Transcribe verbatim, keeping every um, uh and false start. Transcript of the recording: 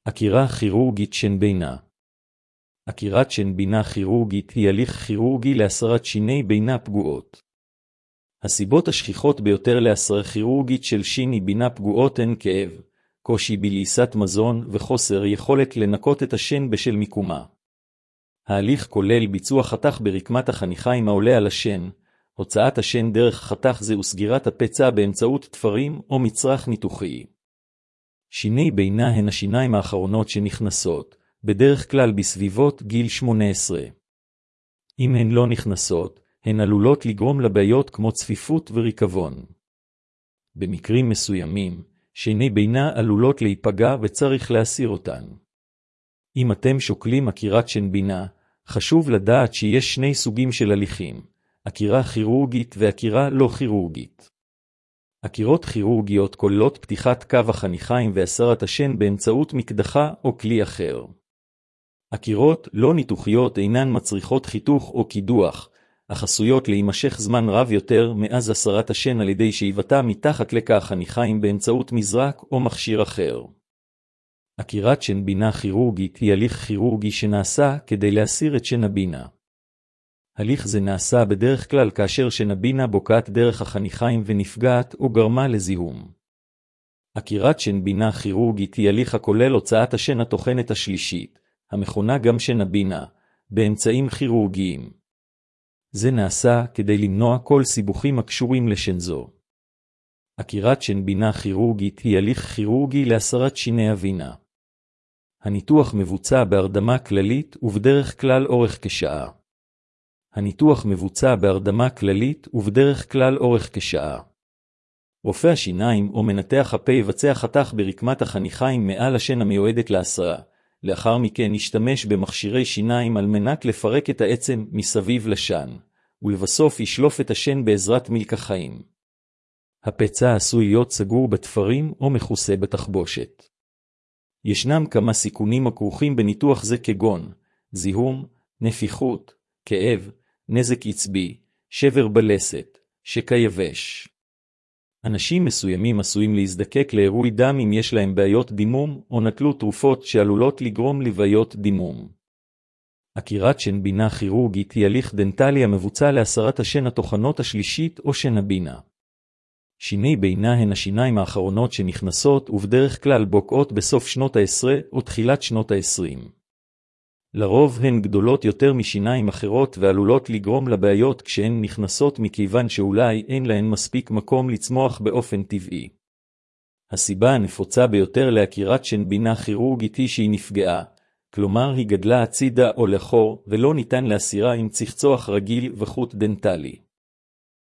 עקירה כירורגית שן בינה. עקירת שן בינה כירורגית היא הליך כירורגי להסרת שיני בינה פגועות. הסיבות השכיחות ביותר להסרה כירורגית של שיני בינה פגועות הן כאב, קושי בלעיסת מזון וחוסר יכולת לנקות את השן בשל מיקומה. ההליך כולל ביצוע חתך ברקמת החניכיים העולה על השן, הוצאת השן דרך חתך זה וסגירת הפצע באמצעות תפרים או מצרך ניתוחי. שיני בינה הן השיניים האחרונות שנכנסות, בדרך כלל בסביבות גיל שמונה עשרה. אם הן לא נכנסות, הן עלולות לגרום לבעיות כמו צפיפות וריקבון. במקרים מסוימים, שיני בינה עלולות להיפגע וצריך להסיר אותן. אם אתם שוקלים עקירת שן בינה, חשוב לדעת שיש שני סוגים של הליכים, עקירה כירורגית ועקירה לא כירורגית. עקירות כירורגיות כוללות פתיחת קו החניכיים והסרת השן באמצעות מקדחה או כלי אחר. עקירות לא ניתוחיות אינן מצריכות חיתוך או קידוח, אך עשויות להימשך זמן רב יותר מאז הסרת השן על ידי שאיבתה מתחת לקע החניכיים באמצעות מזרק או מכשיר אחר. עקירת שן בינה כירורגית היא הליך כירורגי שנעשה כדי להסיר את שן הבינה. הליך זה נעשה בדרך כלל כאשר שן הבינה בוקעת דרך החניכיים ונפגעת או גרמה לזיהום. עקירת שן בינה כירורגית היא הליך הכולל הוצאת השן התוכנת השלישית, המכונה גם שן הבינה, באמצעים כירורגיים. זה נעשה כדי למנוע כל סיבוכים הקשורים לשן זו. עקירת שן בינה כירורגית היא הליך כירורגי להסרת שיני הבינה. הניתוח מבוצע בהרדמה כללית ובדרך כלל אורך כשעה. הניתוח מבוצע בהרדמה כללית ובדרך כלל אורך כשעה. רופא השיניים או מנתח הפה יבצע חתך ברקמת החניכיים מעל השן המיועדת להסרה. לאחר מכן ישתמש במכשירי שיניים על מנת לפרק את העצם מסביב לשן, ולבסוף ישלוף את השן בעזרת מלקחיים. הפצע עשוי להיות סגור בתפרים או מכוסה בתחבושת. ישנם כמה סיכונים הכרוכים בניתוח זה כגון זיהום, נפיחות, כאב, נזק עצבי, שבר בלסת, שקע יבש. אנשים מסוימים עשויים להזדקק לעירוי דם אם יש להם בעיות דימום או נטלו תרופות שעלולות לגרום לבעיות דימום. עקירת שן בינה כירורגית היא הליך דנטלי המבוצע להסרת השן התוכנות השלישית או שן הבינה. שיני בינה הן השיניים האחרונות שנכנסות ובדרך כלל בוקעות בסוף שנות העשרה או תחילת שנות העשרים. לרוב הן גדולות יותר משיניים אחרות ועלולות לגרום לבעיות כשהן נכנסות מכיוון שאולי אין להן מספיק מקום לצמוח באופן טבעי. הסיבה הנפוצה ביותר לעקירת שן בינה כירורגית היא שהיא נפגעה, כלומר היא גדלה הצידה או לחור ולא ניתן להסירה עם צחצוח רגיל וחוט דנטלי.